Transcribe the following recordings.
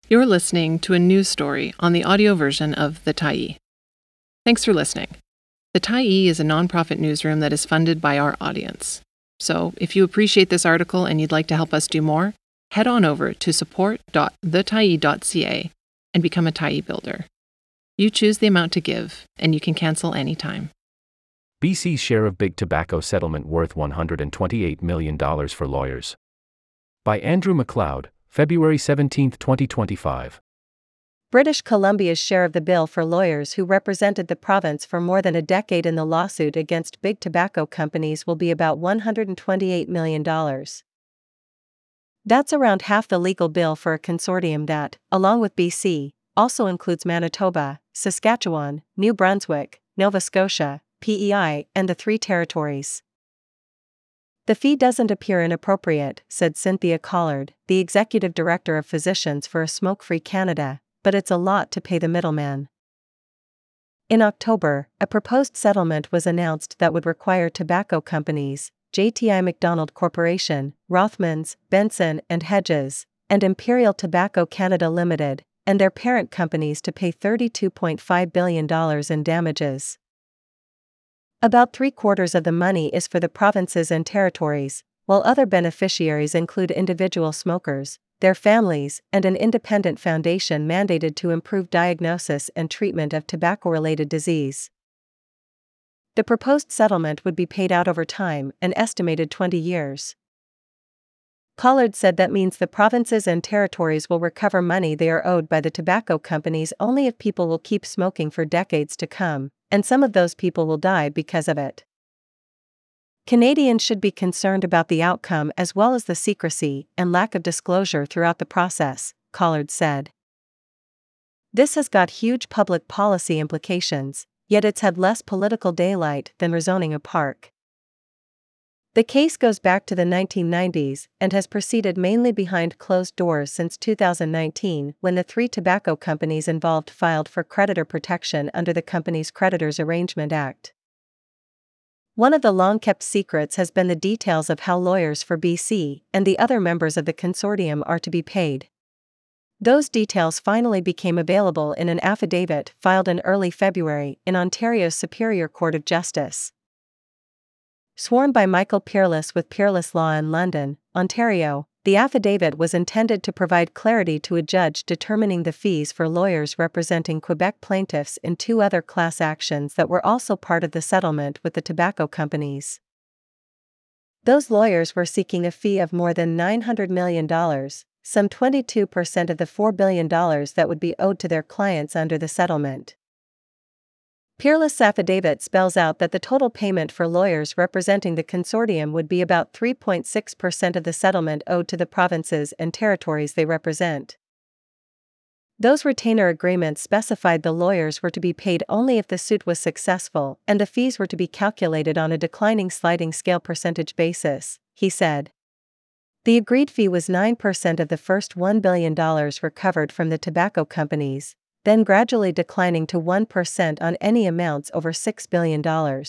You're listening to a news story on the audio version of The Tyee. Thanks for listening. The Tyee is a nonprofit newsroom that is funded by our audience. So, if you appreciate this article and you'd like to help us do more, head on over to support.thetyee.ca and become a Tyee builder. You choose the amount to give, and you can cancel anytime. BC's share of big tobacco settlement worth $128 million for lawyers. By Andrew MacLeod, February 17, 2025. British Columbia's share of the bill for lawyers who represented the province for more than a decade in the lawsuit against big tobacco companies will be about $128 million. That's around half the legal bill for a consortium that, along with BC, also includes Manitoba, Saskatchewan, New Brunswick, Nova Scotia, PEI, and the 3 territories. The fee doesn't appear inappropriate, said Cynthia Collard, the executive director of Physicians for a Smoke-Free Canada, but it's a lot to pay the middleman. In October, a proposed settlement was announced that would require tobacco companies, JTI Macdonald Corporation, Rothmans, Benson and Hedges, and Imperial Tobacco Canada Limited, and their parent companies to pay $32.5 billion in damages. About 3/4 of the money is for the provinces and territories, while other beneficiaries include individual smokers, their families, and an independent foundation mandated to improve diagnosis and treatment of tobacco-related disease. The proposed settlement would be paid out over time, an estimated 20 years. Collard said that means the provinces and territories will recover money they are owed by the tobacco companies only if people will keep smoking for decades to come, and some of those people will die because of it. Canadians should be concerned about the outcome as well as the secrecy and lack of disclosure throughout the process, Collard said. This has got huge public policy implications, yet it's had less political daylight than rezoning a park. The case goes back to the 1990s and has proceeded mainly behind closed doors since 2019, when the 3 tobacco companies involved filed for creditor protection under the Companies' Creditors Arrangement Act. One of the long-kept secrets has been the details of how lawyers for BC and the other members of the consortium are to be paid. Those details finally became available in an affidavit filed in early February in Ontario's Superior Court of Justice. Sworn by Michael Peerless with Peerless Law in London, Ontario, the affidavit was intended to provide clarity to a judge determining the fees for lawyers representing Quebec plaintiffs in 2 other class actions that were also part of the settlement with the tobacco companies. Those lawyers were seeking a fee of more than $900 million, some 22% of the $4 billion that would be owed to their clients under the settlement. Peerless' affidavit spells out that the total payment for lawyers representing the consortium would be about 3.6% of the settlement owed to the provinces and territories they represent. Those retainer agreements specified the lawyers were to be paid only if the suit was successful, and the fees were to be calculated on a declining sliding scale percentage basis, he said. The agreed fee was 9% of the first $1 billion recovered from the tobacco companies, then gradually declining to 1% on any amounts over $6 billion.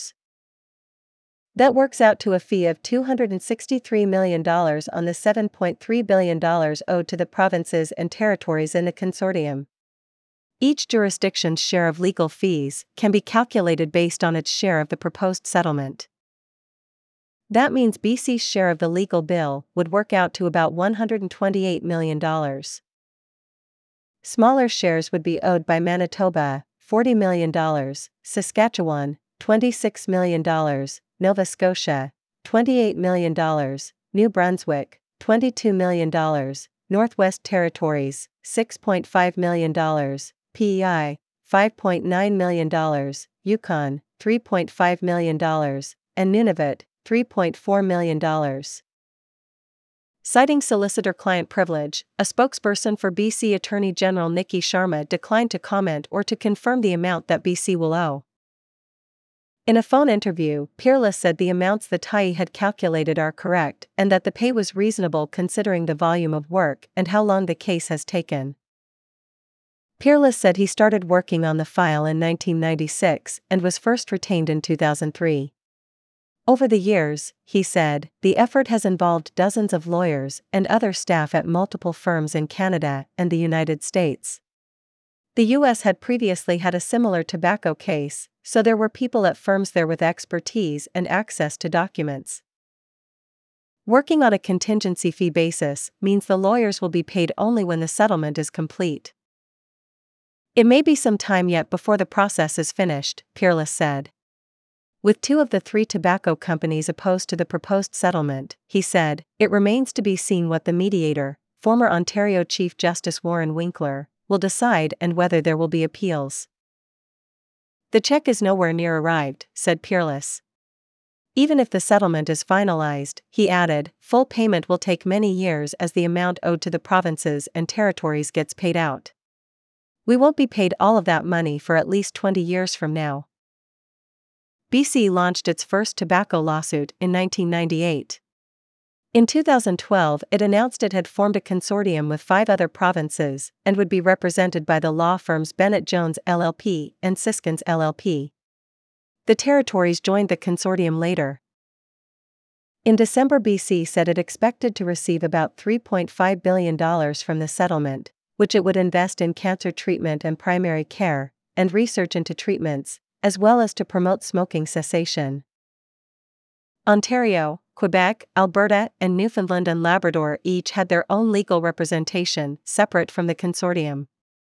That works out to a fee of $263 million on the $7.3 billion owed to the provinces and territories in the consortium. Each jurisdiction's share of legal fees can be calculated based on its share of the proposed settlement. That means BC's share of the legal bill would work out to about $128 million. Smaller shares would be owed by Manitoba, $40 million, Saskatchewan, $26 million, Nova Scotia, $28 million, New Brunswick, $22 million, Northwest Territories, $6.5 million, PEI, $5.9 million, Yukon, $3.5 million, and Nunavut, $3.4 million. Citing solicitor-client privilege, a spokesperson for BC Attorney General Nikki Sharma declined to comment or to confirm the amount that BC will owe. In a phone interview, Peerless said the amounts the Tyee had calculated are correct and that the pay was reasonable considering the volume of work and how long the case has taken. Peerless said he started working on the file in 1996 and was first retained in 2003. Over the years, he said, the effort has involved dozens of lawyers and other staff at multiple firms in Canada and the United States. The U.S. had previously had a similar tobacco case, so there were people at firms there with expertise and access to documents. Working on a contingency fee basis means the lawyers will be paid only when the settlement is complete. It may be some time yet before the process is finished, Peerless said. With 2 of the 3 tobacco companies opposed to the proposed settlement, he said, it remains to be seen what the mediator, former Ontario Chief Justice Warren Winkler, will decide and whether there will be appeals. The check is nowhere near arrived, said Peerless. Even if the settlement is finalized, he added, full payment will take many years as the amount owed to the provinces and territories gets paid out. We won't be paid all of that money for at least 20 years from now. BC launched its first tobacco lawsuit in 1998. In 2012, it announced it had formed a consortium with 5 other provinces and would be represented by the law firms Bennett Jones LLP and Siskins LLP. The territories joined the consortium later. In December, BC said it expected to receive about $3.5 billion from the settlement, which it would invest in cancer treatment and primary care, and research into treatments, as well as to promote smoking cessation. Ontario, Quebec, Alberta, and Newfoundland and Labrador each had their own legal representation, separate from the consortium.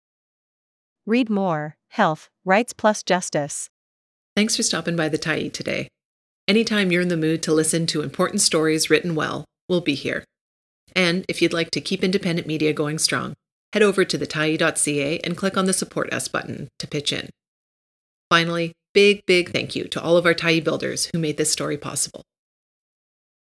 Read more: Health, Rights Plus Justice. Thanks for stopping by the Tyee today. Anytime you're in the mood to listen to important stories written well, we'll be here. And if you'd like to keep independent media going strong, head over to thetyee.ca and click on the Support Us button to pitch in. Finally, big thank you to all of our Tyee builders who made this story possible.